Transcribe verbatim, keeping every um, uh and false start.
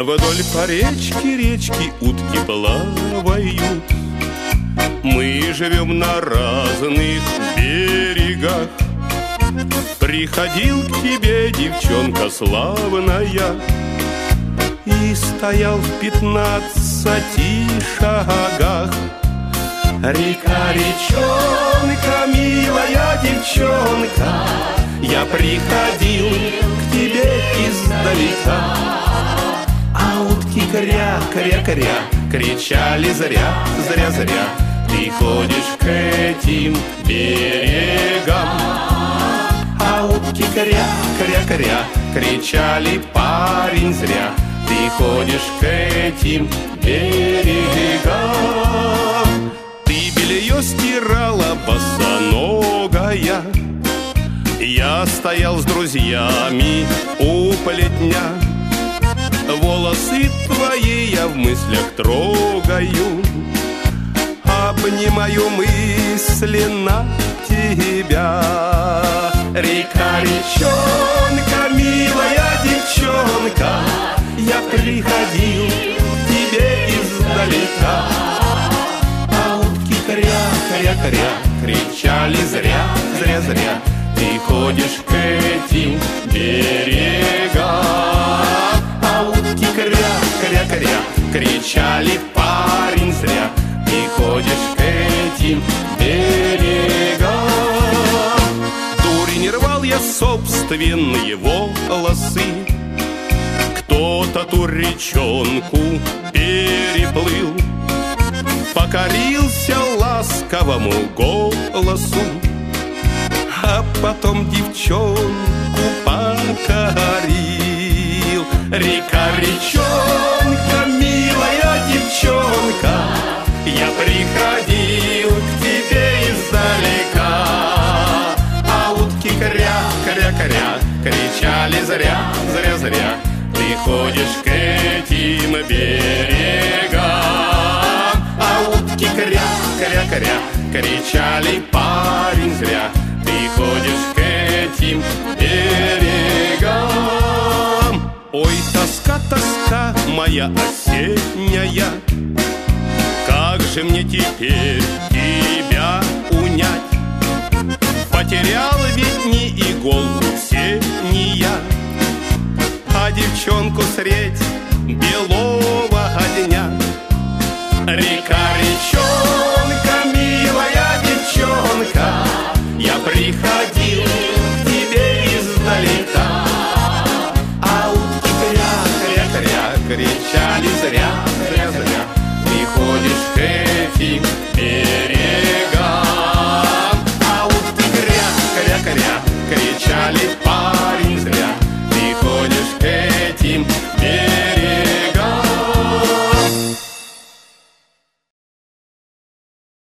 Вдоль по речке, речки утки плавают. Мы живем на разных берегах. Приходил к тебе девчонка славная и стоял в пятнадцати шагах. Река, речонка, милая девчонка, я приходил к тебе издалека. А утки кря, кря, кря, кричали зря, зря, зря. Ты ходишь к этим берегам. А утки кря, кря, кря, кричали: парень, зря. Ты ходишь к этим берегам. Ты белье стирала босоногая, я стоял с друзьями у плетня. Волосы твои я в мыслях трогаю, обнимаю мысленно тебя. Река, речонка, милая девчонка, я приходил к тебе издалека. А утки кря, кря, кря, кричали зря, зря, зря. Ты ходишь к этим берегам. А утки кря, кря, кря, кричали: парень, зря. Ты ходишь к этим берегам. Дурень, рвал я собственные волосы. Кто-то ту речонку переплыл, покорился ласковому голосу, а потом девчонку покорил. Река, речонка, милая девчонка, я приходил к тебе издалека. А утки кря, кря, кря, кричали зря, зря, зря. Ты ходишь к этим берегам. А утки кря, кря, кря, кричали: парень, зря. Ты ходишь к этим берегам. Ой, тоска, тоска моя осенняя, как же мне теперь тебя унять? Потерял ведь не иголку сения, а девчонку средь белого дня. Река, речонка, милая девчонка, я приходил к тебе издалека. А утки кря, кря, кря, кричали зря, зря, зря. Ты ходишь к этим берегам.